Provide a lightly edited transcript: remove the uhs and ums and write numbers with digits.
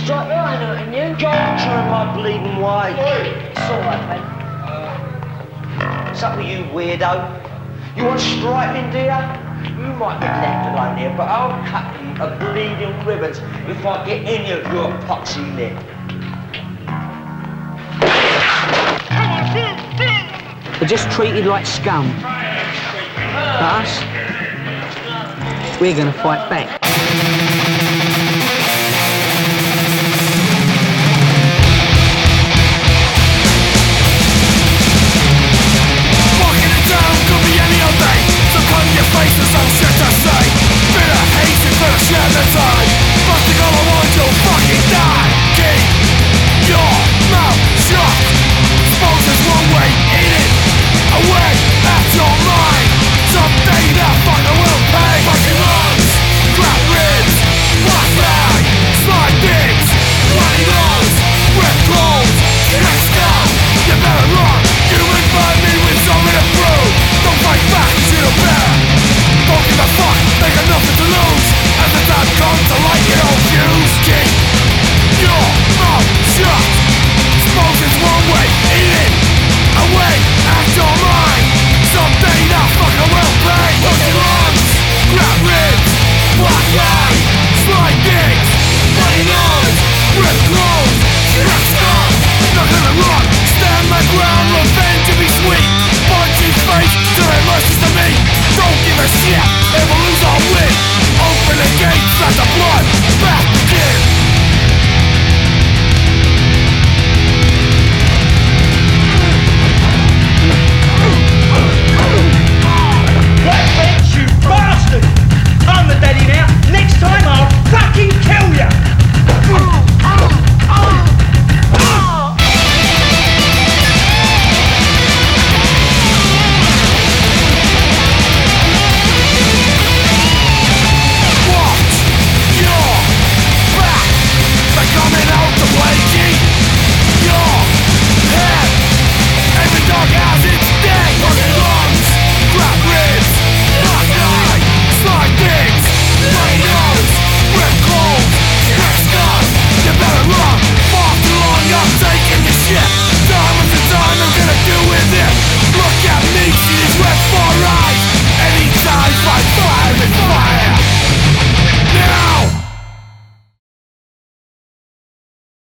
Strike line hurting you. Go on, try my bleeding way. It's all right, Ben. What's up with you, weirdo? You want striking, dear? You might be left alone here, but I'll cut you a bleeding ribbons if I get any of your poxy lip. We're just treated like scum. But us, we're gonna fight back.